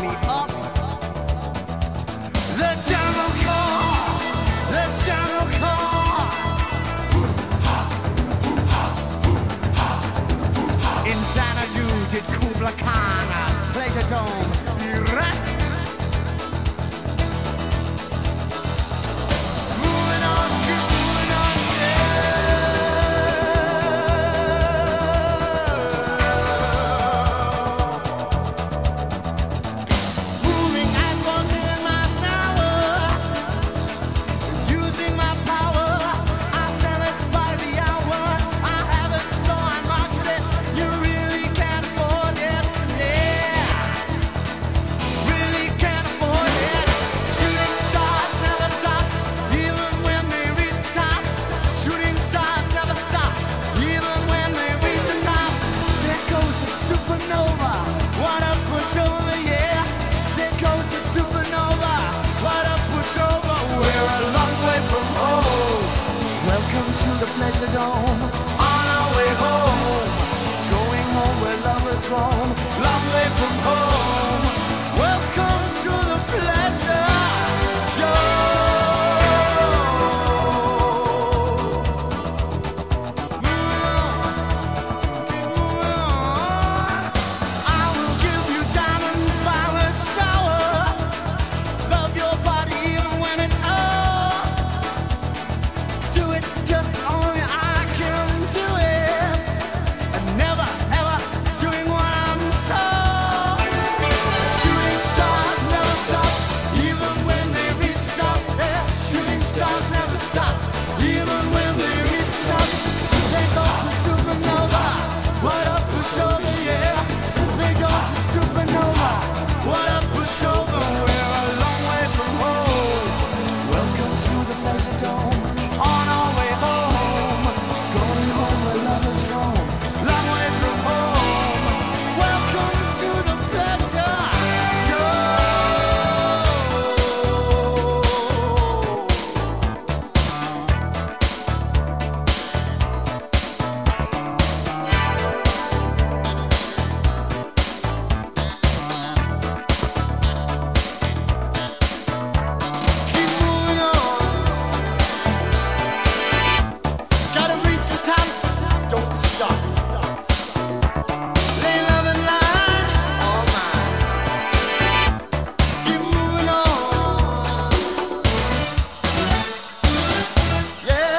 way up. The jungle call, the jungle call. In Xanadu did Kubla Khan a pleasure dome erect. Moving on, keep moving on, moving at 1 million miles an hour. Using my power, I sell it by the hour. I have it, so I market it. You really can't afford it, yeah. Really can't afford it. Shooting stars never stop, even when they reach the top. Shooting stars never stop, even when they reach the top. There goes the supernova, what a pushover, yeah. There goes the supernova, what a pushover. We're a long way from home. Welcome to the Pleasure Dome. On our way home, going home where lovers roam. Long way from home. Welcome to the Pleasure Dome. I will give you diamonds by the shower. Love your body even when it's off. Do it just only I can do it. And never ever doing what I'm told. Shooting stars never stop, even when they reach the top. Yeah, shooting stars never stop, even when they reach the top. There goes the supernova, what a pushover, yeah. There goes the supernova, what a pushover. We're a long way from home. Welcome to the Pleasure Dome. On our way home, going home where lovers roam. Long way from home. Welcome to the Pleasure Dome. Keep moving on. Gotta reach the top. Don't stop. Lay love in line. All mine. Keep moving on. Yeah.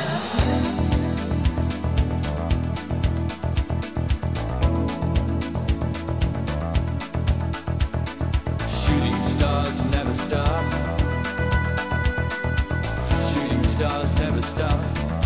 Shooting stars never stop. Shooting stars never stop.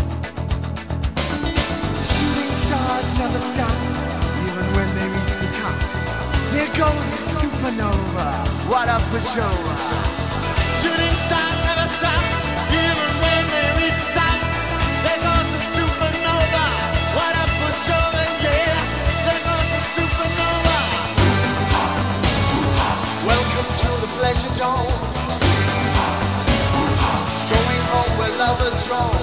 Shooting stars never stop, even when they reach the top. There goes the supernova, what a pushover. Shooting stars never stop, even when they reach the top. There goes the supernova, what a pushover, yeah. There goes the supernova. Welcome to the Pleasure Dome. Going home where lovers roam.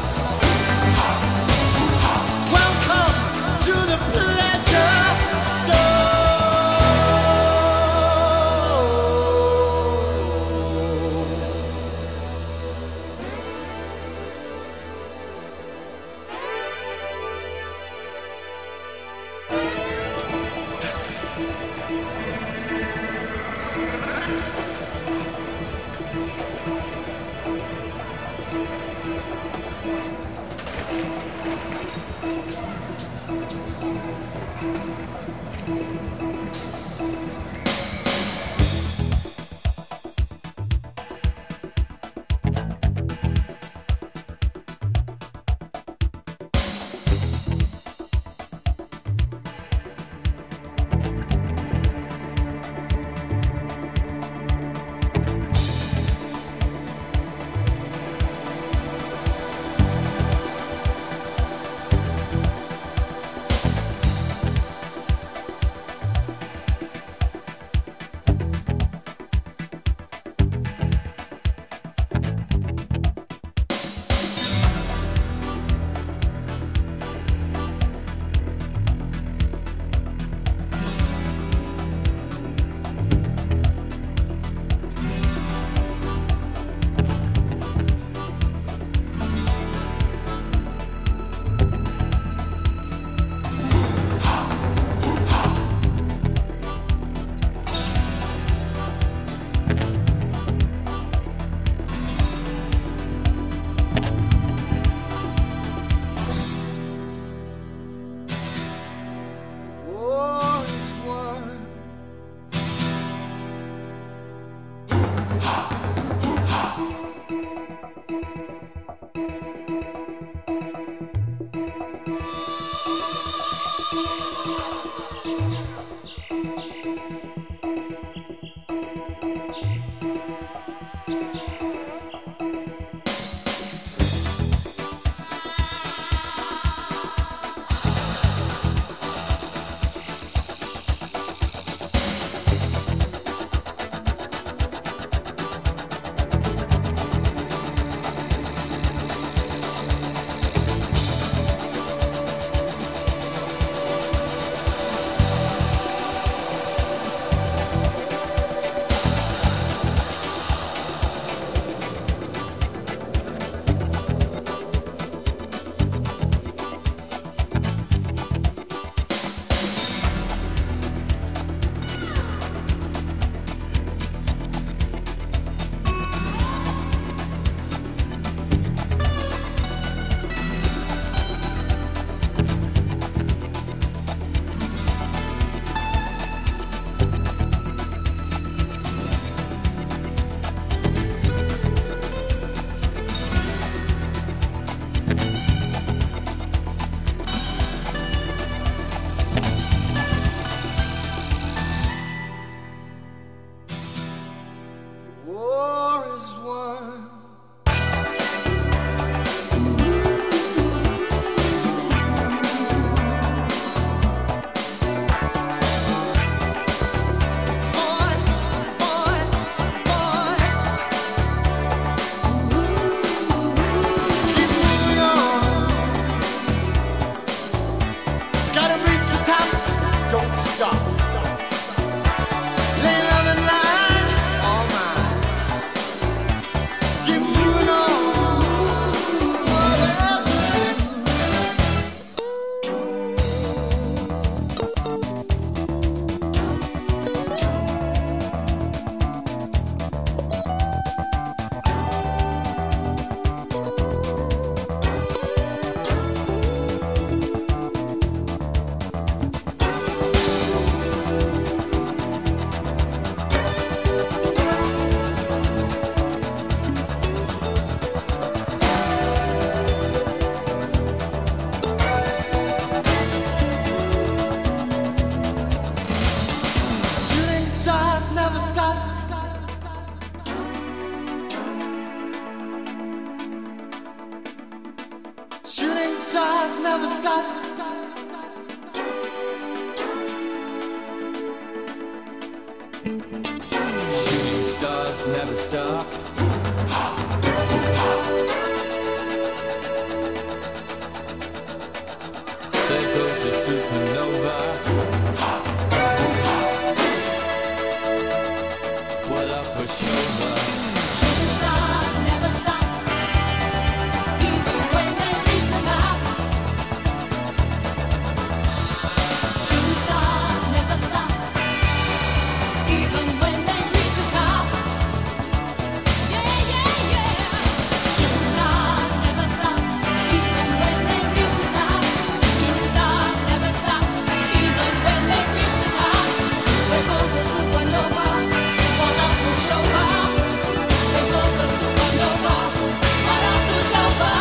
Welcome to the Pleasure Dome. stars. Lay love and line, all mine. Give you an all. Shooting stars never stop. Shooting stars never stop. Shooting stars never stop. There goes a supernova. What a pushover. Shooting stars never stop, even when they reach the top. Shooting stars never stop, even when they reach the top. Yeah, yeah, yeah. Shooting stars never stop, even when they reach the top. Shooting stars never stop, even when they reach the top. There goes a supernova, what a pushover. There goes a supernova, what a pushover.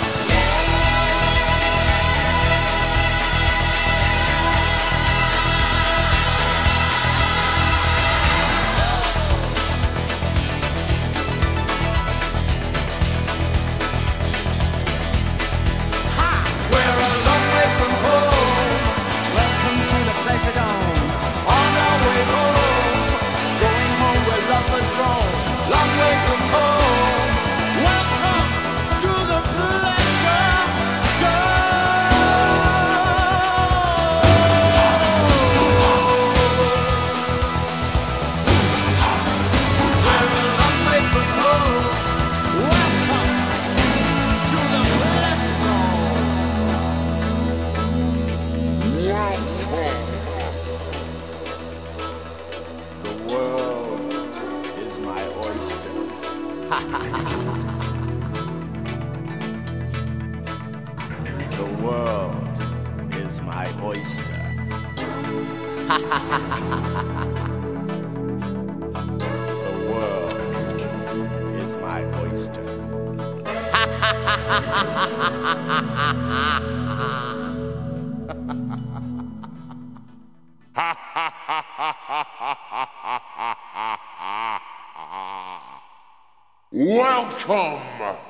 We're a long way from home. Welcome to the Pleasure Dome. On our way home, going home where lovers roam. Long way from home. Welcome to the Pleasure Dome. We're a long way from home. Welcome to the Pleasure Dome. The world is my oyster. The world is my oyster. The world is my oyster. Welcome